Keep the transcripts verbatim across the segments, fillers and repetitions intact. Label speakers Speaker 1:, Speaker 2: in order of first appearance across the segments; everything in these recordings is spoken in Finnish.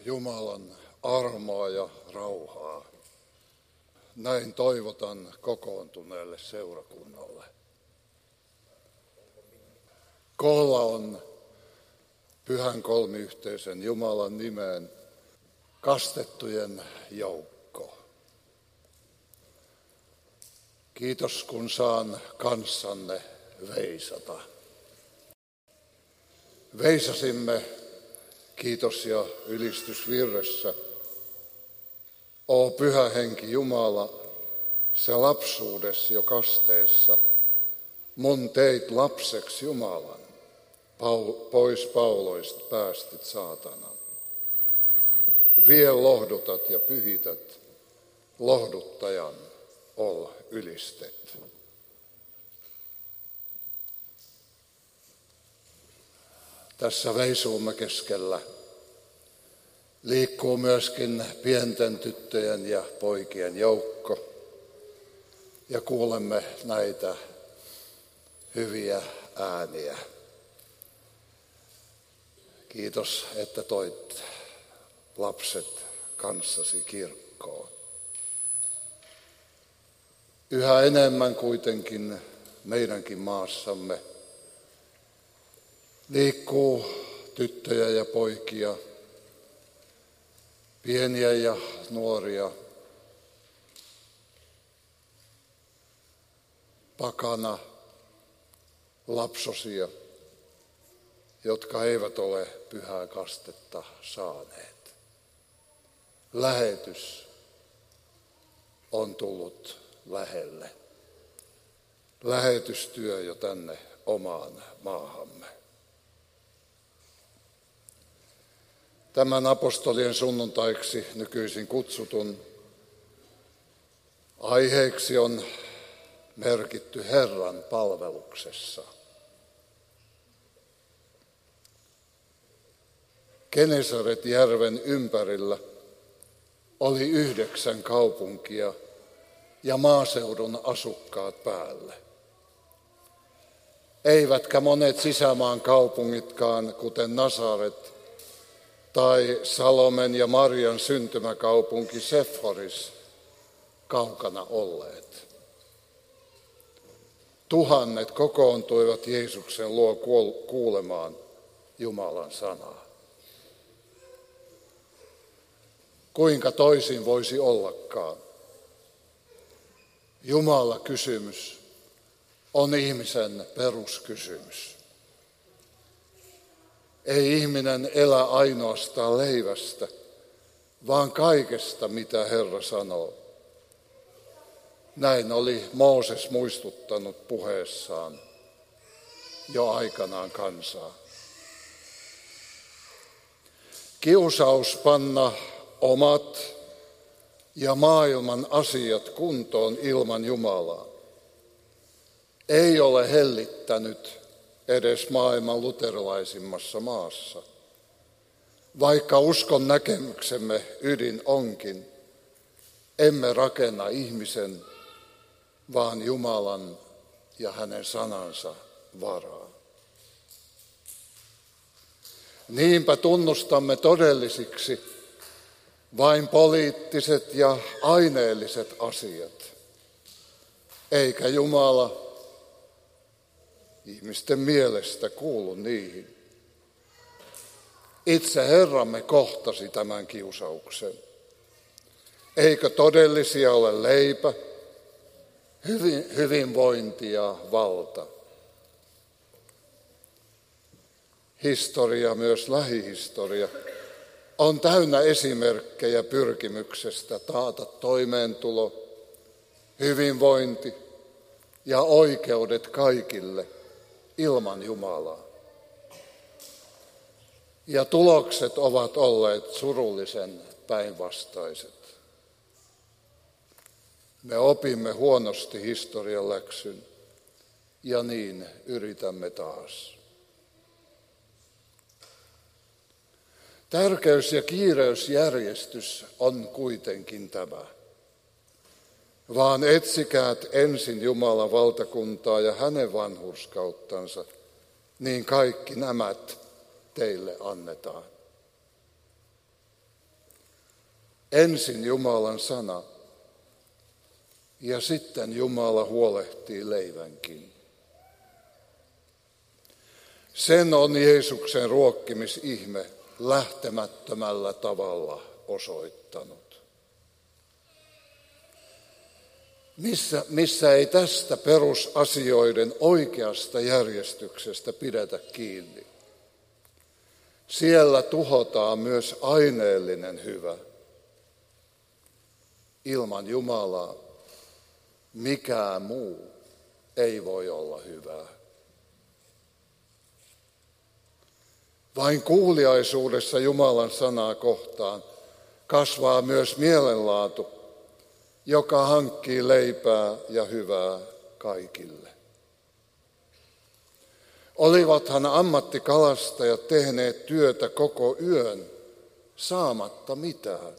Speaker 1: Jumalan armoa ja rauhaa. Näin toivotan kokoontuneelle seurakunnalle. Koolla on Pyhän Kolmiyhteisön Jumalan nimeen kastettujen joukko. Kiitos, kun saan kanssanne veisata. Veisasimme kiitos- ja ylistysvirressä: O Pyhä Henki Jumala, se lapsuudes jo kasteessa, mun teit lapseksi Jumalan, pois pauloista päästit saatanan. Vie lohdutat ja pyhität, lohduttajan ol ylistet. Tässä veisuumme keskellä liikkuu myöskin pienten tyttöjen ja poikien joukko, ja kuulemme näitä hyviä ääniä. Kiitos, että toit lapset kanssasi kirkkoon. Yhä enemmän kuitenkin meidänkin maassamme liikkuu tyttöjä ja poikia, pieniä ja nuoria, pakana lapsosia, jotka eivät ole pyhää kastetta saaneet. Lähetys on tullut lähelle. Lähetystyö jo tänne omaan maahamme. Tämän apostolien sunnuntaiksi nykyisin kutsutun aiheeksi on merkitty Herran palveluksessa. Genesaretjärven ympärillä oli yhdeksän kaupunkia ja maaseudun asukkaat päälle. Eivätkä monet sisämaan kaupungitkaan, kuten Nasaret tai Salomen ja Marian syntymäkaupunki Seforis, kaukana olleet. Tuhannet kokoontuivat Jeesuksen luo kuulemaan Jumalan sanaa. Kuinka toisin voisi ollakaan? Jumala-kysymys on ihmisen peruskysymys. Ei ihminen elä ainoastaan leivästä, vaan kaikesta, mitä Herra sanoo. Näin oli Mooses muistuttanut puheessaan jo aikanaan kansaa. Kiusaus panna omat ja maailman asiat kuntoon ilman Jumalaa ei ole hellittänyt edes maailman luterilaisimmassa maassa, vaikka uskon näkemyksemme ydin onkin: emme rakenna ihmisen, vaan Jumalan ja hänen sanansa varaa. Niinpä tunnustamme todellisiksi vain poliittiset ja aineelliset asiat, eikä Jumala ihmisten mielestä kuulu niihin. Itse Herramme kohtasi tämän kiusauksen. Eikö todellisia ole leipä, hyvin, hyvinvointi ja valta? Historia, myös lähihistoria, on täynnä esimerkkejä pyrkimyksestä taata toimeentulo, hyvinvointi ja oikeudet kaikille ilman Jumalaa. Ja tulokset ovat olleet surullisen päinvastaiset. Me opimme huonosti historian läksyn ja niin yritämme taas. Tärkeys- ja kiireysjärjestys on kuitenkin tämä. Vaan etsikäät ensin Jumalan valtakuntaa ja hänen vanhurskauttansa, niin kaikki nämä teille annetaan. Ensin Jumalan sana ja sitten Jumala huolehtii leivänkin. Sen on Jeesuksen ruokkimisihme lähtemättömällä tavalla osoittanut. Missä, missä ei tästä perusasioiden oikeasta järjestyksestä pidetä kiinni, siellä tuhotaan myös aineellinen hyvä. Ilman Jumalaa mikään muu ei voi olla hyvää. Vain kuuliaisuudessa Jumalan sanaa kohtaan kasvaa myös mielenlaatu, joka hankkii leipää ja hyvää kaikille. Olivathan ammattikalastajat tehneet työtä koko yön saamatta mitään.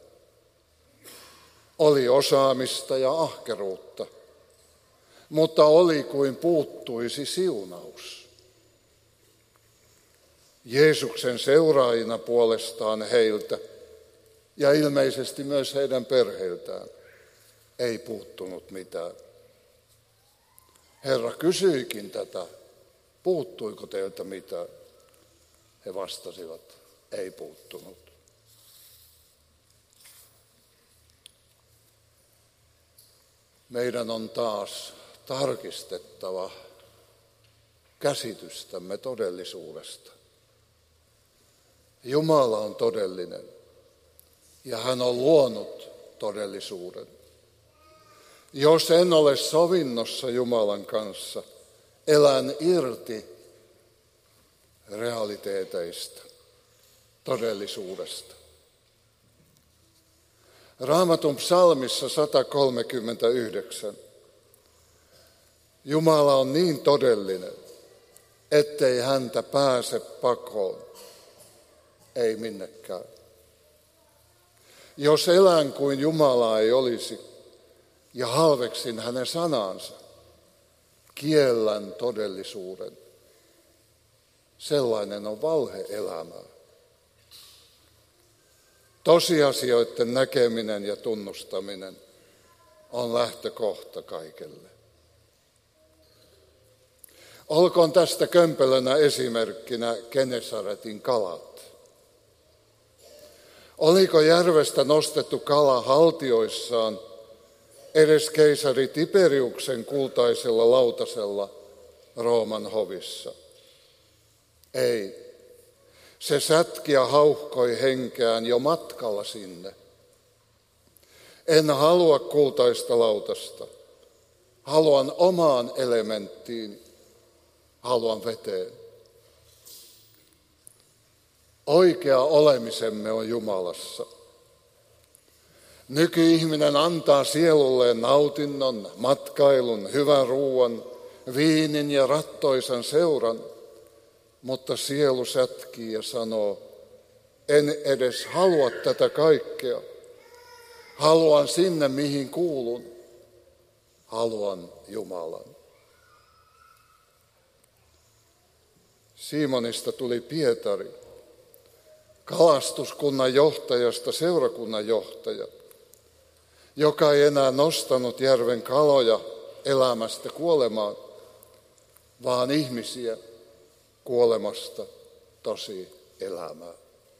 Speaker 1: Oli osaamista ja ahkeruutta, mutta oli kuin puuttuisi siunaus. Jeesuksen seuraajina puolestaan heiltä ja ilmeisesti myös heidän perheiltään ei puuttunut mitään. Herra kysyikin tätä, puuttuiko teiltä mitään? He vastasivat, ei puuttunut. Meidän on taas tarkistettava käsitystämme todellisuudesta. Jumala on todellinen ja hän on luonut todellisuuden. Jos en ole sovinnossa Jumalan kanssa, elän irti realiteeteista, todellisuudesta. Raamatun psalmissa sata kolmekymmentäyhdeksän. Jumala on niin todellinen, ettei häntä pääse pakoon, ei minnekään. Jos elän kuin Jumalaa ei olisi ja halveksin hänen sanansa, kiellän todellisuuden. Sellainen on valhe-elämää. Tosiasioiden näkeminen ja tunnustaminen on lähtökohta kaikelle. Olkoon tästä kömpelönä esimerkkinä Genesaretin kalat. Oliko järvestä nostettu kala haltioissaan edes keisari Tiberiuksen kultaisella lautasella Rooman hovissa? Ei. Se sätki ja hauhkoi henkeään jo matkalla sinne. En halua kultaista lautasta. Haluan omaan elementtiin. Haluan veteen. Oikea olemisemme on Jumalassa. Nykyihminen antaa sielulleen nautinnon, matkailun, hyvän ruuan, viinin ja rattoisan seuran, mutta sielu sätkii ja sanoo, en edes halua tätä kaikkea. Haluan sinne, mihin kuulun. Haluan Jumalan. Simonista tuli Pietari, kalastuskunnan johtajasta seurakunnan johtaja, joka ei enää nostanut järven kaloja elämästä kuolemaan, vaan ihmisiä kuolemasta tosi elämään.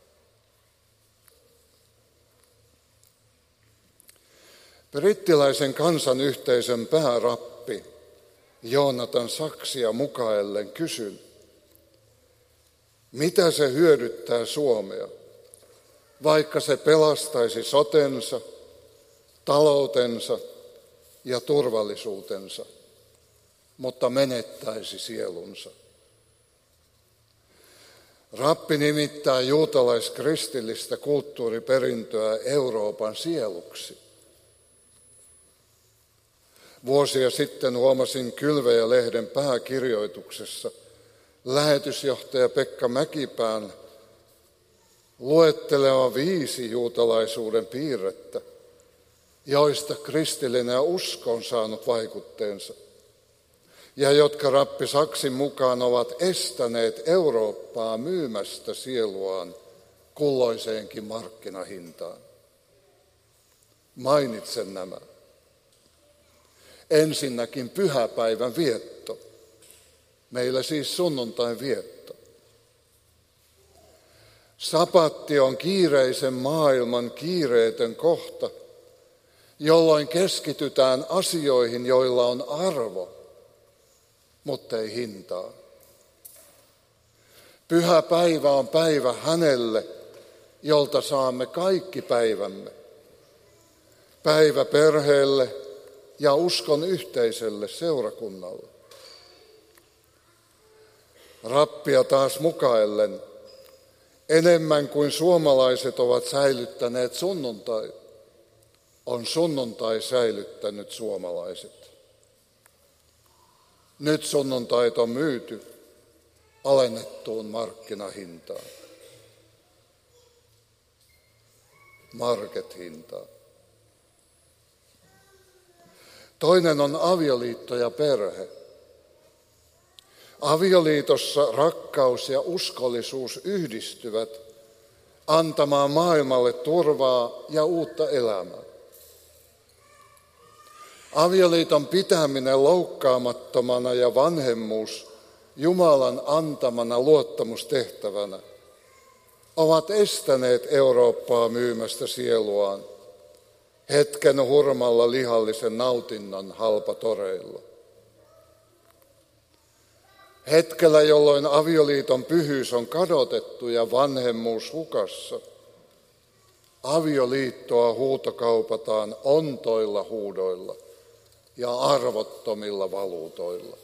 Speaker 1: Brittiläisen kansanyhteisön päärappi Jonathan Sacksia mukaillen kysyn, mitä se hyödyttää Suomea, vaikka se pelastaisi sotensa, taloutensa ja turvallisuutensa, mutta menettäisi sielunsa. Rappi nimittää juutalaiskristillistä kulttuuriperintöä Euroopan sieluksi. Vuosia sitten huomasin Kylväjä-lehden pääkirjoituksessa lähetysjohtaja Pekka Mäkipään luetteleva viisi juutalaisuuden piirrettä, joista kristillinen usko on saanut vaikutteensa ja jotka rappi Saksin mukaan ovat estäneet Eurooppaa myymästä sieluaan kulloiseenkin markkinahintaan. Mainitsen nämä. Ensinnäkin pyhäpäivän vietto. Meillä siis sunnuntain vietto. Sapatti on kiireisen maailman kiireetön kohta, jolloin keskitytään asioihin, joilla on arvo, mutta ei hintaa. Pyhä päivä on päivä hänelle, jolta saamme kaikki päivämme. Päivä perheelle ja uskon yhteiselle seurakunnalle. Rappia taas mukaillen, enemmän kuin suomalaiset ovat säilyttäneet sunnuntai, on sunnuntai säilyttänyt suomalaiset. Nyt sunnuntait on myyty alennettuun markkinahintaan. Market-hintaan. Toinen on avioliitto ja perhe. Avioliitossa rakkaus ja uskollisuus yhdistyvät antamaan maailmalle turvaa ja uutta elämää. Avioliiton pitäminen loukkaamattomana ja vanhemmuus Jumalan antamana luottamustehtävänä ovat estäneet Eurooppaa myymästä sieluaan hetken hurmalla lihallisen nautinnon halpatoreilla. Hetkellä, jolloin avioliiton pyhyys on kadotettu ja vanhemmuus hukassa, avioliittoa huutokaupataan ontoilla huudoilla ja arvottomilla valuutoilla.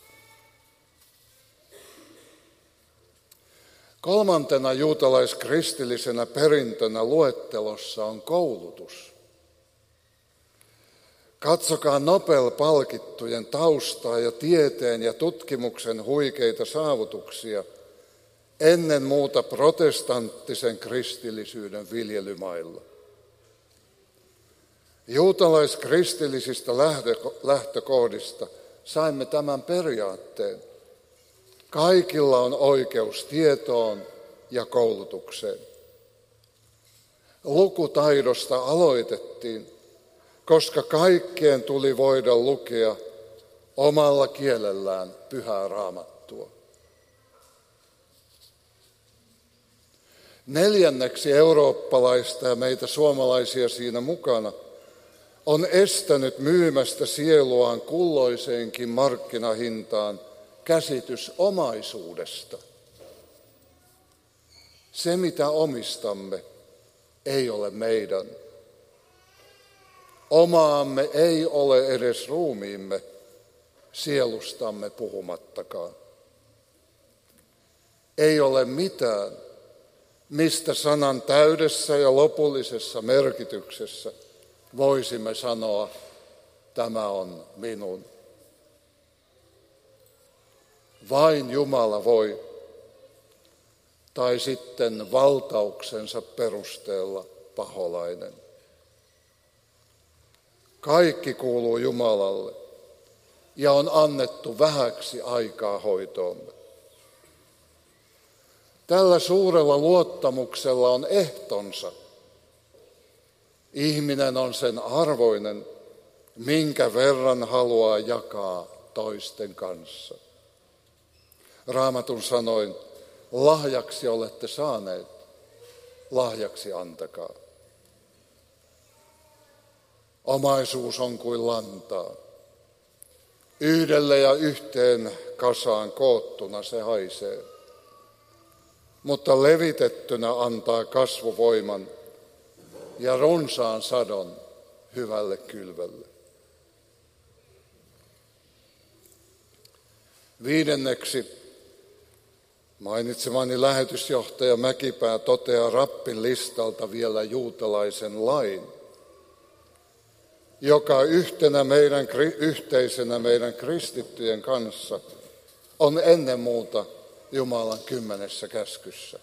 Speaker 1: Kolmantena juutalaiskristillisenä perintönä luettelossa on koulutus. Katsokaa Nobel-palkittujen taustaa ja tieteen ja tutkimuksen huikeita saavutuksia ennen muuta protestanttisen kristillisyyden viljelymailla. Juutalaiskristillisistä lähtökohdista saimme tämän periaatteen. Kaikilla on oikeus tietoon ja koulutukseen. Lukutaidosta aloitettiin, koska kaikkien tuli voida lukea omalla kielellään pyhää raamattua. Neljänneksi eurooppalaista ja meitä suomalaisia siinä mukana on estänyt myymästä sieluaan kulloiseenkin markkinahintaan käsitys omaisuudesta. Se, mitä omistamme, ei ole meidän. Omaamme ei ole edes ruumiimme, sielustamme puhumattakaan. Ei ole mitään, mistä sanan täydessä ja lopullisessa merkityksessä voisimme sanoa, tämä on minun. Vain Jumala voi, tai sitten valtauksensa perusteella paholainen. Kaikki kuuluu Jumalalle ja on annettu vähäksi aikaa hoitoomme. Tällä suurella luottamuksella on ehtonsa. Ihminen on sen arvoinen, minkä verran haluaa jakaa toisten kanssa. Raamatun sanoin, lahjaksi olette saaneet, lahjaksi antakaa. Omaisuus on kuin lantaa. Yhdelle ja yhteen kasaan koottuna se haisee, mutta levitettynä antaa kasvuvoiman ja runsaan sadon hyvälle kylvälle. Viidenneksi mainitsemani lähetysjohtaja Mäkipää toteaa rappin listalta vielä juutalaisen lain, joka yhtenä meidän, yhteisenä meidän kristittyjen kanssa on ennen muuta Jumalan kymmenessä käskyssä.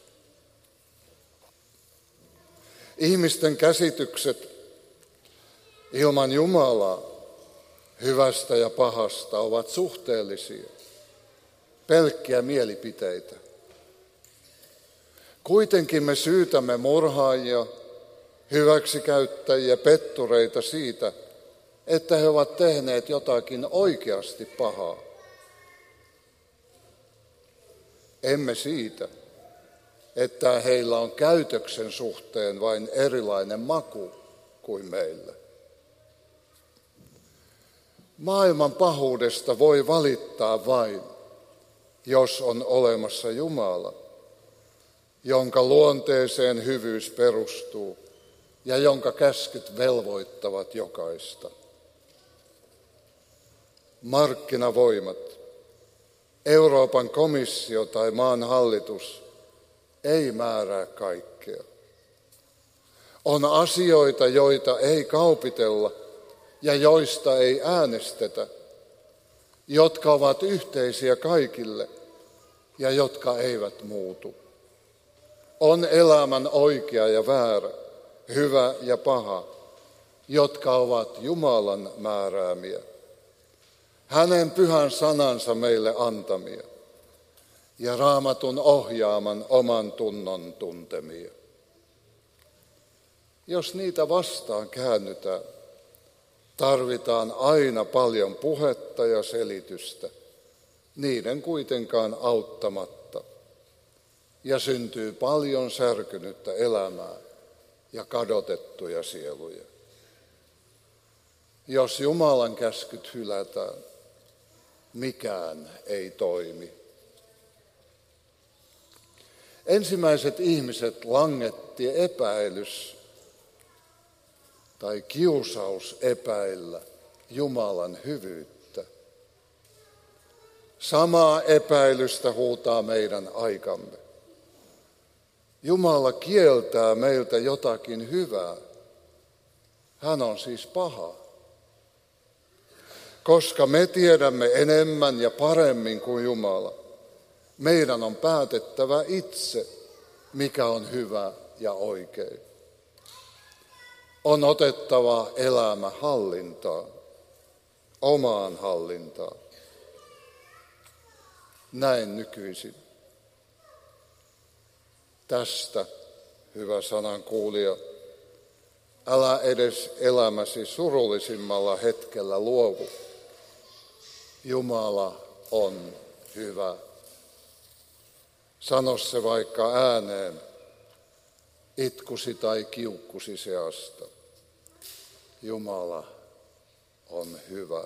Speaker 1: Ihmisten käsitykset ilman Jumalaa hyvästä ja pahasta ovat suhteellisia, pelkkiä mielipiteitä. Kuitenkin me syytämme murhaajia, hyväksikäyttäjiä, pettureita siitä, että he ovat tehneet jotakin oikeasti pahaa. Emme siitä, että heillä on käytöksen suhteen vain erilainen maku kuin meillä. Maailman pahuudesta voi valittaa vain, jos on olemassa Jumala, jonka luonteeseen hyvyys perustuu ja jonka käskyt velvoittavat jokaista. Markkinavoimat, Euroopan komissio tai maan hallitus ei määrää kaikkea. On asioita, joita ei kaupitella ja joista ei äänestetä, jotka ovat yhteisiä kaikille ja jotka eivät muutu. On elämän oikea ja väärä, hyvä ja paha, jotka ovat Jumalan määräämiä, hänen pyhän sanansa meille antamia ja Raamatun ohjaaman oman tunnon tuntemia. Jos niitä vastaan käännytään, tarvitaan aina paljon puhetta ja selitystä, niiden kuitenkaan auttamatta, ja syntyy paljon särkynyttä elämää ja kadotettuja sieluja. Jos Jumalan käskyt hylätään, mikään ei toimi. Ensimmäiset ihmiset langetti epäilys tai kiusaus epäillä Jumalan hyvyyttä. Samaa epäilystä huutaa meidän aikamme. Jumala kieltää meiltä jotakin hyvää. Hän on siis paha. Koska me tiedämme enemmän ja paremmin kuin Jumala, meidän on päätettävä itse, mikä on hyvä ja oikein. On otettava elämä hallintaan, omaan hallintaan. Näin nykyisin. Tästä, hyvä sanan kuulija, älä edes elämäsi surullisimmalla hetkellä luovu. Jumala on hyvä. Sano se vaikka ääneen, itkusi tai kiukkusi seasta. Jumala on hyvä.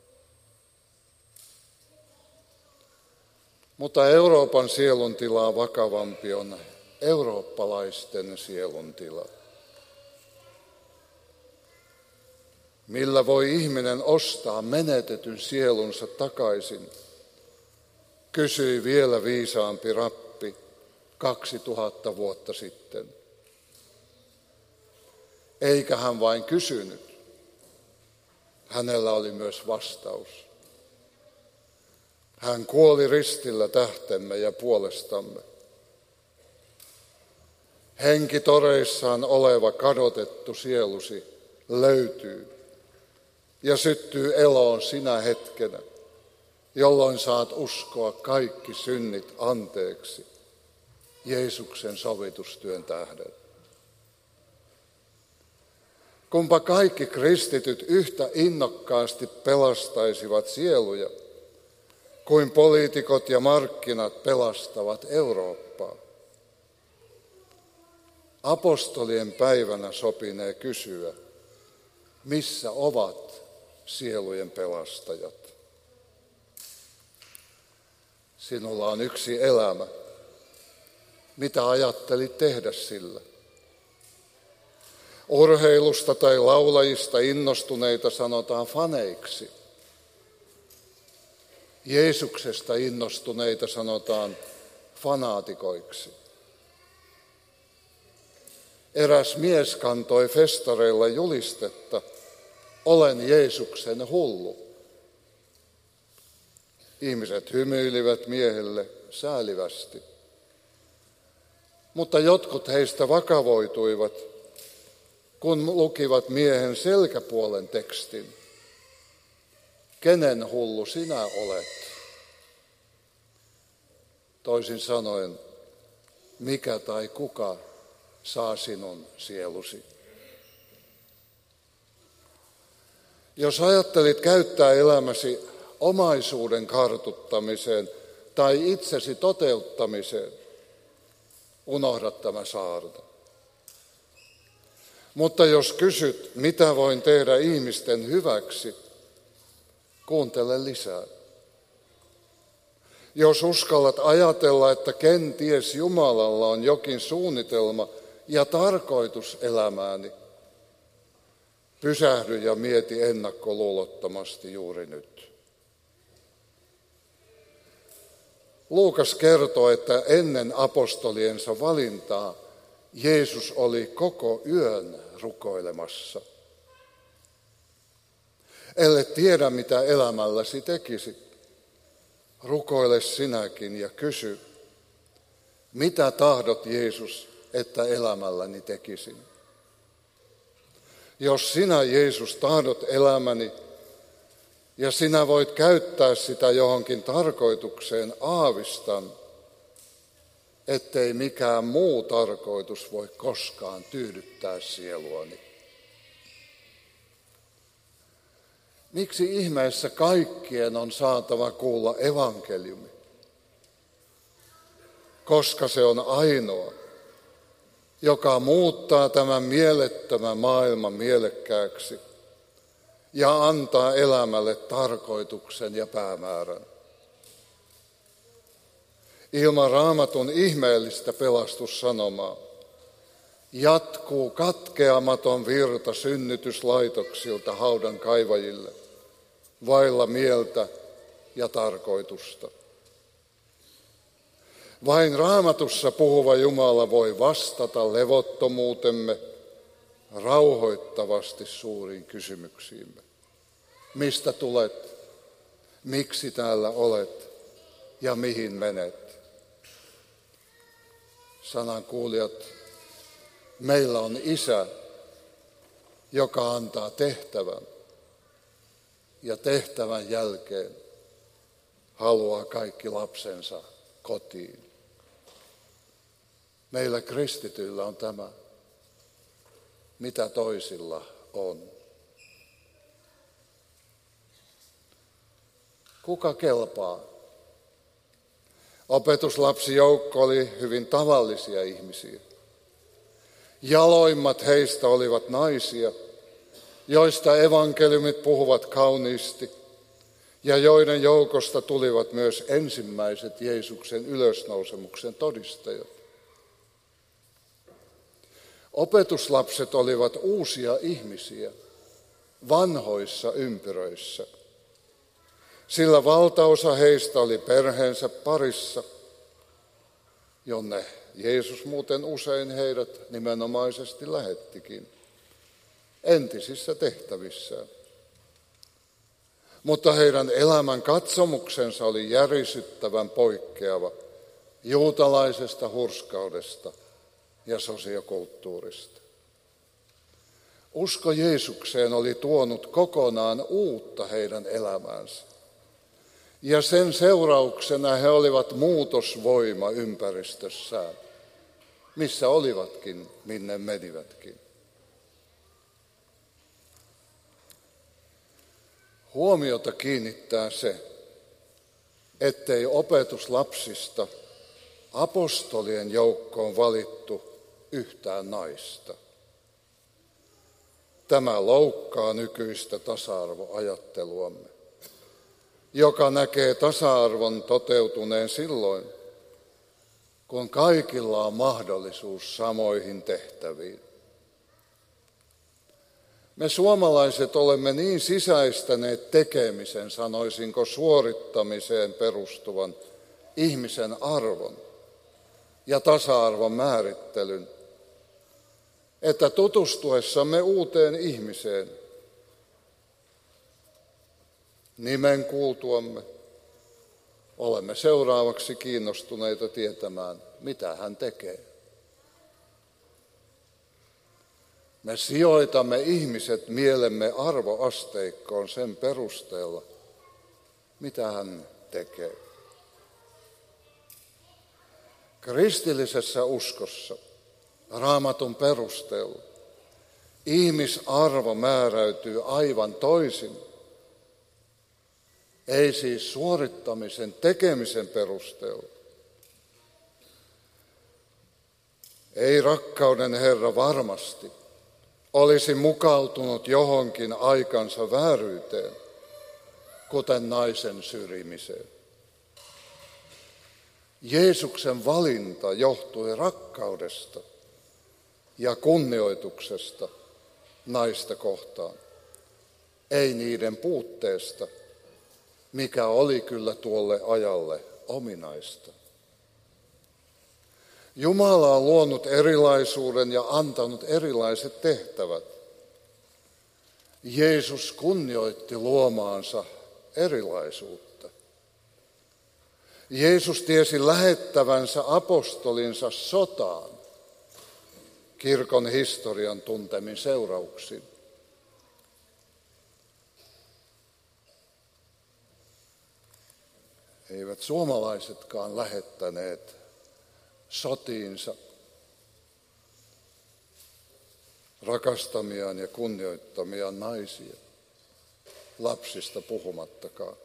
Speaker 1: Mutta Euroopan sieluntilaa vakavampi on eurooppalaisten sieluntila. Millä voi ihminen ostaa menetetyn sielunsa takaisin, kysyi vielä viisaampi rappi kaksi tuhatta vuotta sitten. Eikä hän vain kysynyt, hänellä oli myös vastaus. Hän kuoli ristillä tähtemme ja puolestamme. Henkitoreissaan oleva kadotettu sielusi löytyy ja syttyy eloon sinä hetkenä, jolloin saat uskoa kaikki synnit anteeksi Jeesuksen sovitustyön tähden. Kumpa kaikki kristityt yhtä innokkaasti pelastaisivat sieluja, kuin poliitikot ja markkinat pelastavat Eurooppaa. Apostolien päivänä sopinee kysyä, missä ovat sielujen pelastajat? Sinulla on yksi elämä. Mitä ajattelit tehdä sillä? Urheilusta tai laulajista innostuneita sanotaan faneiksi. Jeesuksesta innostuneita sanotaan fanaatikoiksi. Eräs mies kantoi festareilla julistetta, olen Jeesuksen hullu. Ihmiset hymyilivät miehelle säälivästi. Mutta jotkut heistä vakavoituivat, kun lukivat miehen selkäpuolen tekstin. Kenen hullu sinä olet? Toisin sanoen, mikä tai kuka saa sinun sielusi? Jos ajattelit käyttää elämäsi omaisuuden kartuttamiseen tai itsesi toteuttamiseen, unohda tämä saarna. Mutta jos kysyt, mitä voin tehdä ihmisten hyväksi, kuuntele lisää. Jos uskallat ajatella, että kenties Jumalalla on jokin suunnitelma ja tarkoitus elämääni, pysähdy ja mieti ennakkoluulottomasti juuri nyt. Luukas kertoo, että ennen apostoliensa valintaa Jeesus oli koko yön rukoilemassa. Ellet tiedä, mitä elämälläsi tekisi, rukoile sinäkin ja kysy, mitä tahdot Jeesus, että elämälläni tekisin. Jos sinä, Jeesus, tahdot elämäni ja sinä voit käyttää sitä johonkin tarkoitukseen, aavistan, ettei mikään muu tarkoitus voi koskaan tyydyttää sieluani. Miksi ihmeessä kaikkien on saatava kuulla evankeliumi? Koska se on ainoa, joka muuttaa tämän mielettömän maailman mielekkääksi ja antaa elämälle tarkoituksen ja päämäärän. Ilman Raamatun ihmeellistä pelastussanomaa jatkuu katkeamaton virta synnytyslaitoksilta haudan kaivajille, vailla mieltä ja tarkoitusta. Vain Raamatussa puhuva Jumala voi vastata levottomuutemme rauhoittavasti suuriin kysymyksiimme. Mistä tulet, miksi täällä olet ja mihin menet? Sanan kuulijat, meillä on Isä, joka antaa tehtävän ja tehtävän jälkeen haluaa kaikki lapsensa kotiin. Meillä kristityillä on tämä, mitä toisilla on. Kuka kelpaa? Opetuslapsijoukko oli hyvin tavallisia ihmisiä. Jaloimmat heistä olivat naisia, joista evankeliumit puhuvat kauniisti ja joiden joukosta tulivat myös ensimmäiset Jeesuksen ylösnousemuksen todistajat. Opetuslapset olivat uusia ihmisiä vanhoissa ympyröissä, sillä valtaosa heistä oli perheensä parissa, jonne Jeesus muuten usein heidät nimenomaisesti lähettikin entisissä tehtävissään. Mutta heidän elämän katsomuksensa oli järisyttävän poikkeava juutalaisesta hurskaudesta ja sosiokulttuurista. Usko Jeesukseen oli tuonut kokonaan uutta heidän elämäänsä. Ja sen seurauksena he olivat muutosvoima ympäristössään, missä olivatkin, minne menivätkin. Huomiota kiinnittää se, ettei opetuslapsista apostolien joukkoon valittu yhtään naista. Tämä loukkaa nykyistä tasa-arvoajatteluamme, joka näkee tasa-arvon toteutuneen silloin, kun kaikilla on mahdollisuus samoihin tehtäviin. Me suomalaiset olemme niin sisäistäneet tekemisen, sanoisinko suorittamiseen perustuvan ihmisen arvon ja tasa-arvon määrittelyn, että tutustuessamme uuteen ihmiseen, nimen kuultuamme, olemme seuraavaksi kiinnostuneita tietämään, mitä hän tekee. Me sijoitamme ihmiset mielemme arvoasteikkoon sen perusteella, mitä hän tekee. Kristillisessä uskossa, Raamatun perusteella, ihmisarvo määräytyy aivan toisin. Ei siis suorittamisen, tekemisen perusteella. Ei rakkauden Herra varmasti olisi mukautunut johonkin aikansa vääryyteen, kuten naisen syrjimiseen. Jeesuksen valinta johtui rakkaudesta ja kunnioituksesta naista kohtaan, ei niiden puutteesta, mikä oli kyllä tuolle ajalle ominaista. Jumala on luonut erilaisuuden ja antanut erilaiset tehtävät. Jeesus kunnioitti luomaansa erilaisuutta. Jeesus tiesi lähettävänsä apostolinsa sotaan kirkon historian tuntemin seurauksin. Eivät suomalaisetkaan lähettäneet sotiinsa rakastamiaan ja kunnioittamiaan naisia, lapsista puhumattakaan.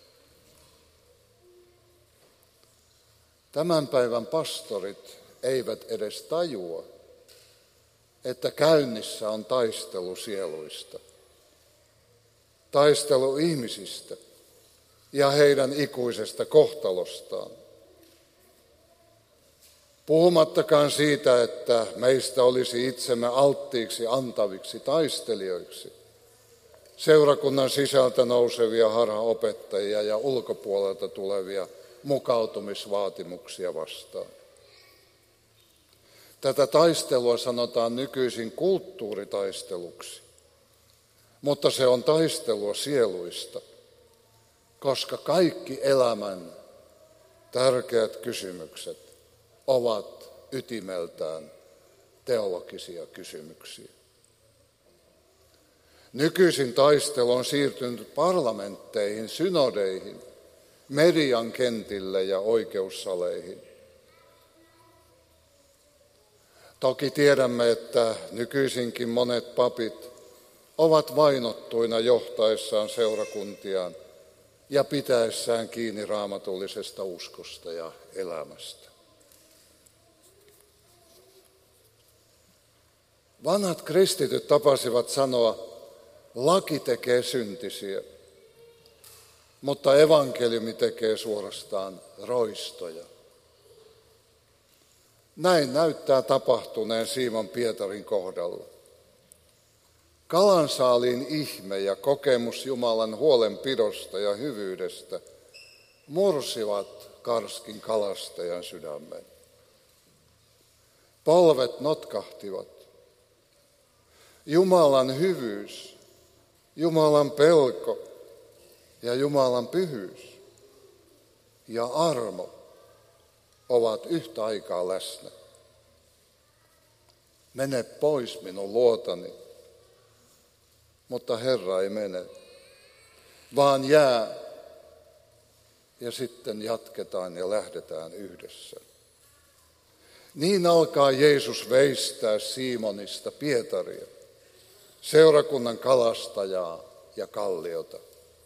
Speaker 1: Tämän päivän pastorit eivät edes tajua, että käynnissä on taistelu sieluista, taistelu ihmisistä ja heidän ikuisesta kohtalostaan. Puhumattakaan siitä, että meistä olisi itsemme alttiiksi antaviksi taistelijoiksi, seurakunnan sisältä nousevia harhaopettajia ja ulkopuolelta tulevia mukautumisvaatimuksia vastaan. Tätä taistelua sanotaan nykyisin kulttuuritaisteluksi, mutta se on taistelua sieluista, koska kaikki elämän tärkeät kysymykset ovat ytimeltään teologisia kysymyksiä. Nykyisin taistelu on siirtynyt parlamentteihin, synodeihin, median kentille ja oikeussaleihin. Toki tiedämme, että nykyisinkin monet papit ovat vainottuina johtaessaan seurakuntiaan ja pitäessään kiinni raamatullisesta uskosta ja elämästä. Vanhat kristityt tapasivat sanoa, laki tekee syntisiä, mutta evankeliumi tekee suorastaan roistoja. Näin näyttää tapahtuneen Simon Pietarin kohdalla. Kalansaaliin ihme ja kokemus Jumalan huolenpidosta ja hyvyydestä mursivat karskin kalastajan sydämen. Polvet notkahtivat. Jumalan hyvyys, Jumalan pelko ja Jumalan pyhyys ja armo ovat yhtä aikaa läsnä. Mene pois minun luotani, mutta Herra ei mene, vaan jää ja sitten jatketaan ja lähdetään yhdessä. Niin alkaa Jeesus veistää Simonista Pietaria, seurakunnan kalastajaa ja kalliota.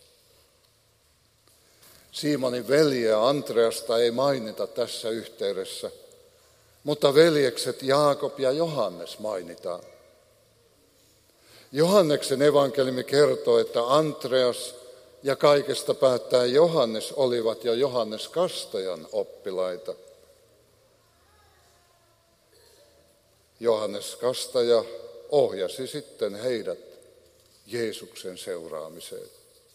Speaker 1: Simonin veljeä Andreasta ei mainita tässä yhteydessä, mutta veljekset Jaakob ja Johannes mainitaan. Johanneksen evankeliumi kertoo, että Andreas ja kaikesta päättäen Johannes olivat jo Johannes Kastajan oppilaita. Johannes Kastaja ohjasi sitten heidät Jeesuksen seuraamiseen.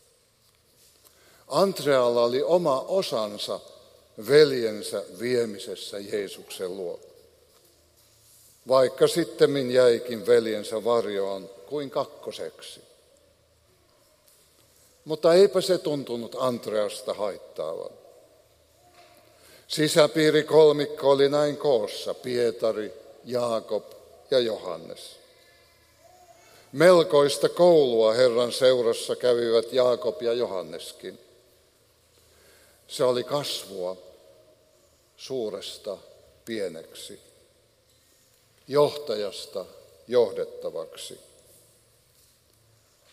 Speaker 1: Andrealla oli oma osansa veljensä viemisessä Jeesuksen luo, vaikka sittemmin jäikin veljensä varjoon kuin kakkoseksi. Mutta eipä se tuntunut Andreasta haittaavan. Sisäpiiri kolmikko oli näin koossa, Pietari, Jaakob ja Johannes. Melkoista koulua Herran seurassa kävivät Jaakob ja Johanneskin. Se oli kasvua suuresta pieneksi, johtajasta johdettavaksi.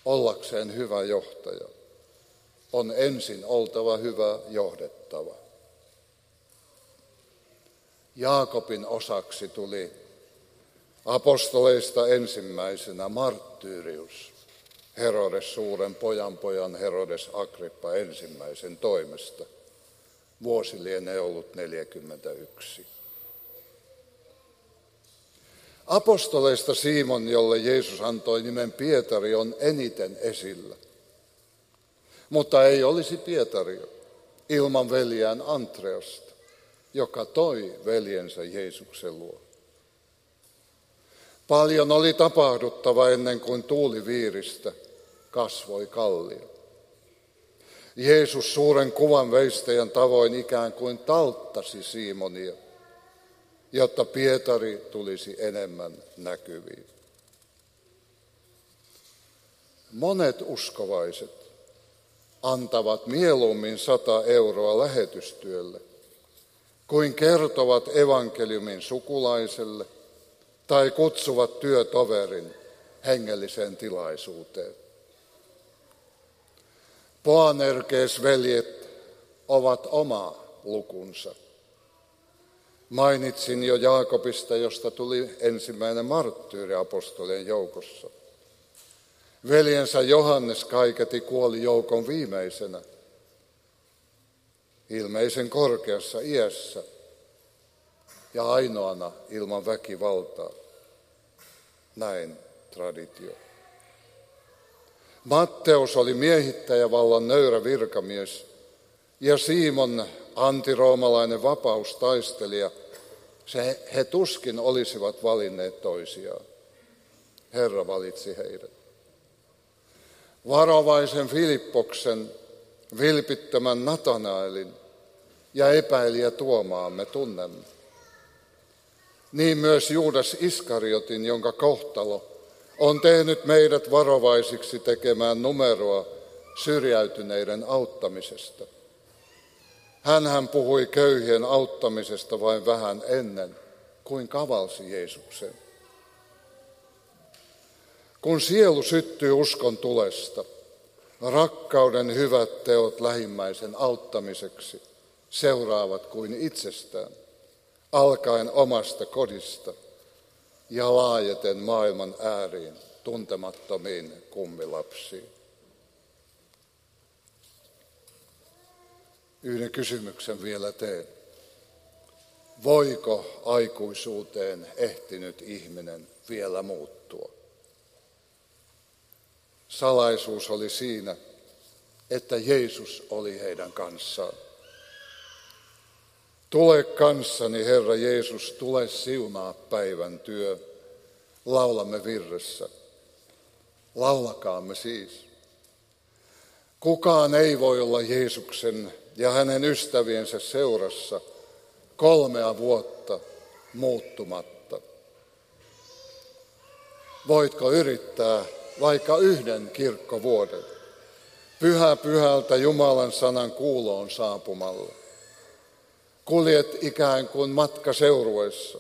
Speaker 1: ollakseen hyvä johtaja, on ensin oltava hyvä johdettava. Jaakobin osaksi tuli apostoleista ensimmäisenä marttyyrius, Herodes suuren pojan pojan Herodes Agrippa ensimmäisen toimesta. Vuosi lienee ollut neljäkymmentäyksi. Apostoleista Simon, jolle Jeesus antoi nimen Pietari, on eniten esillä. Mutta ei olisi Pietaria ilman veljään Andreasta, joka toi veljensä Jeesuksen luo. Paljon oli tapahduttava ennen kuin tuuli viiristä kasvoi kallio. Jeesus suuren kuvan veistäjän tavoin ikään kuin talttasi Simonia, jotta Pietari tulisi enemmän näkyviin. Monet uskovaiset antavat mieluummin sata euroa lähetystyölle, kuin kertovat evankeliumin sukulaiselle tai kutsuvat työtoverin hengelliseen tilaisuuteen. Boanerges-veljet ovat oma lukunsa. Mainitsin jo Jaakobista, josta tuli ensimmäinen marttyyri apostolien joukossa. Veljensä Johannes kaiketi kuoli joukon viimeisenä, ilmeisen korkeassa iässä ja ainoana ilman väkivaltaa. Näin traditio. Matteus oli miehittäjävallan nöyrä virkamies ja Simon antiroomalainen vapaustaistelija. Se, he tuskin olisivat valinneet toisiaan. Herra valitsi heidät. Varovaisen Filippoksen, vilpittömän Natanaelin ja epäilijä Tuomaan me tunnemme. Niin myös Juudas Iskariotin, jonka kohtalo on tehnyt meidät varovaisiksi tekemään numeroa syrjäytyneiden auttamisesta. Hänhän puhui köyhien auttamisesta vain vähän ennen kuin kavalsi Jeesuksen. Kun sielu syttyy uskon tulesta, rakkauden hyvät teot lähimmäisen auttamiseksi seuraavat kuin itsestään, alkaen omasta kodista ja laajeten maailman ääriin tuntemattomiin kummilapsiin. Yhden kysymyksen vielä teen. Voiko aikuisuuteen ehtinyt ihminen vielä muuttua? Salaisuus oli siinä, että Jeesus oli heidän kanssaan. Tule kanssani, Herra Jeesus, tule siunaa päivän työ. Laulamme virressä. Laulakaamme siis. Kukaan ei voi olla Jeesuksen ja hänen ystäviensä seurassa kolmea vuotta muuttumatta. Voitko yrittää vaikka yhden kirkkovuoden pyhä pyhältä Jumalan sanan kuuloon saapumalla? Kuljet ikään kuin matka seurueessa.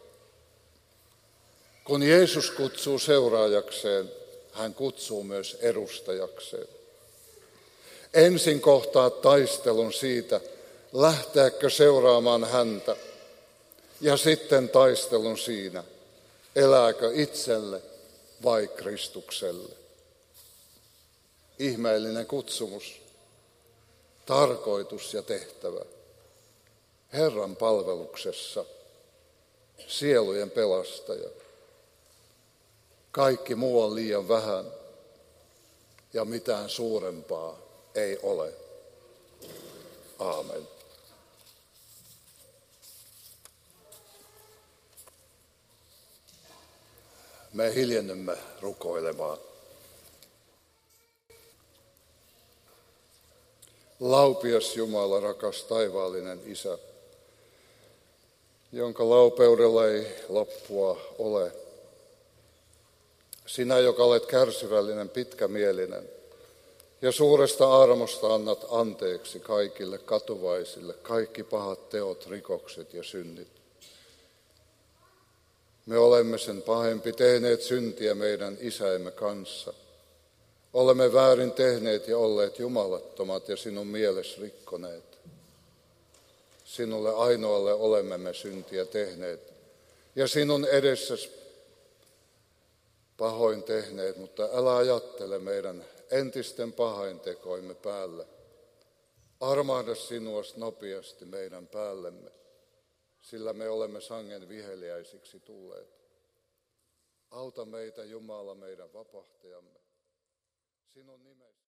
Speaker 1: Kun Jeesus kutsuu seuraajakseen, hän kutsuu myös edustajakseen. Ensin kohtaa taistelun siitä, lähteäkö seuraamaan häntä, ja sitten taistelun siinä, elääkö itselle vai Kristukselle. Ihmeellinen kutsumus, tarkoitus ja tehtävä. Herran palveluksessa, sielujen pelastaja. Kaikki muu on liian vähän ja mitään suurempaa ei ole. Aamen. Me hiljennymme rukoilemaan. Laupias Jumala, rakas taivaallinen Isä, jonka laupeudella ei loppua ole. Sinä, joka olet kärsivällinen, pitkämielinen ja suuresta armosta annat anteeksi kaikille katuvaisille, kaikki pahat teot, rikokset ja synnit. Me olemme sen pahempi tehneet syntiä meidän isäimme kanssa. Olemme väärin tehneet ja olleet jumalattomat ja sinun mielesi rikkoneet. Sinulle ainoalle olemme me syntiä tehneet ja sinun edessäsi pahoin tehneet, mutta älä ajattele meidän entisten pahaintekoimme päälle. Armahda sinua nopeasti meidän päällemme, sillä me olemme sangen viheliäisiksi tulleet. Auta meitä, Jumala, meidän vapahtajamme. Sinun nimesi.